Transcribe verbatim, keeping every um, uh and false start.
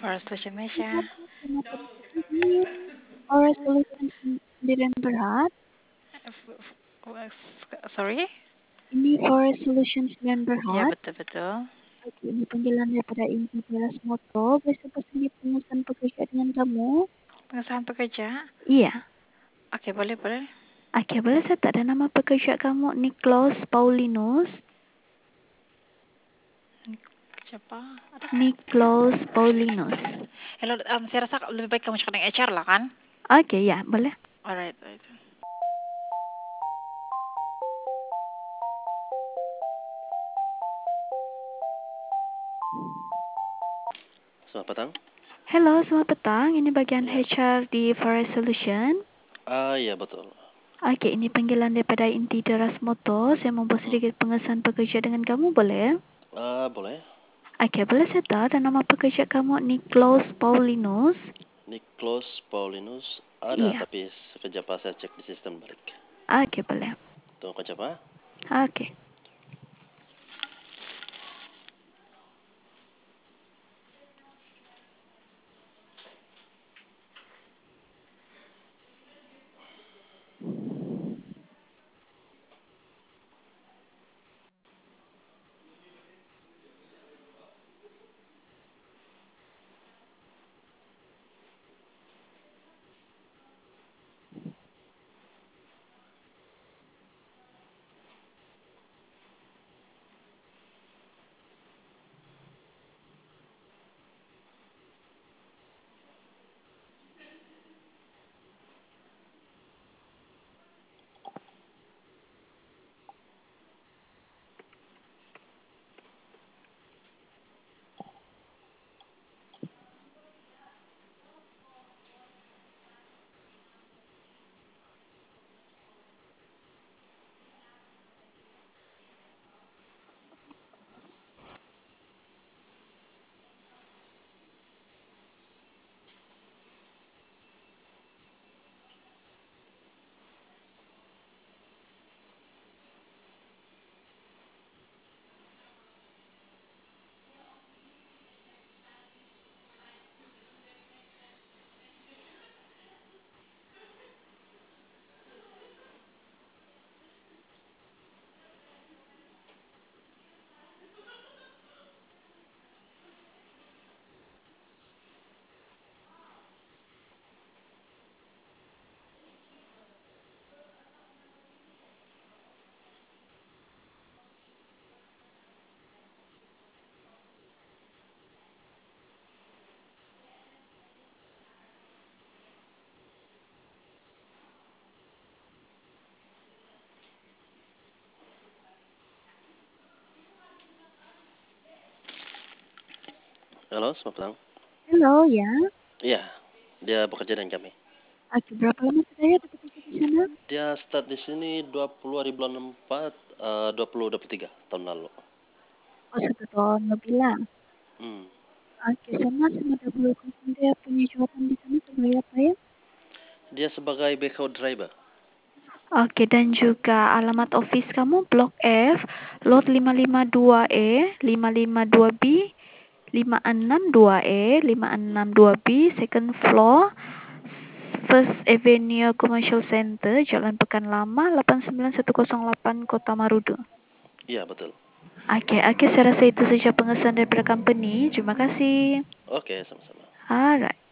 Forest Solution Mesia. Selamat pagi di Forest Solution Sendirian Berat. Sorry? Ini Forest Solution Sendirian Ya, Berat. betul-betul. Oke, ini panggilan daripada inti Teras Moto. Besok bersedia pengurusan pekerja dengan kamu. Pengesahan pekerja? Iya. Oke, boleh, boleh. Oke, boleh saya tak ada nama pekerja kamu Nikolaus Paulinus? Siapa? Ada. Nikolaus Paulinus. Hello, um, saya rasa lebih baik kamu cakap dengan H R lah kan? Oke, ya, boleh. Alright, alright. Selamat petang. Halo, selamat petang. Ini bagian Ya. H R di Forest Solution. Ah, iya betul. Oke, ini panggilan daripada inti Teras Moto. Saya mau buat Hmm. sedikit pengesahan pekerja dengan kamu, boleh? Ah, boleh. Oke, boleh saya tahu dan nama pekerja kamu Nikolaus Paulinus? Nikolaus Paulinus ada, Iya. tapi sekejap saya cek di sistem balik. Oke, boleh. Tunggu kejap ah. Oke. Halo, selamat petang. Halo, ya. Iya, dia bekerja dengan kami. Oke, berapa lama sudah ya bekerja di sana? Dia start di sini dua puluh hari bulan empat, uh, dua puluh dua puluh tiga tahun lalu. Oh, satu tahun lebih lah. Hmm. Oke, sama sama dahulu dia punya jabatan di sana sebagai apa ya? Dia sebagai backhoe driver. Oke, dan juga alamat office kamu Blok F, lot lima lima dua E, lima lima dua B, lima enam dua E, lima enam dua B, second floor, First Avenue Commercial Center, Jalan Pekan Lama, delapan sembilan satu nol delapan, Kota Marudu. Iya, betul. Oke, oke, saya rasa itu saja pengesahan daripada company. Terima kasih. Oke, sama-sama. Alright.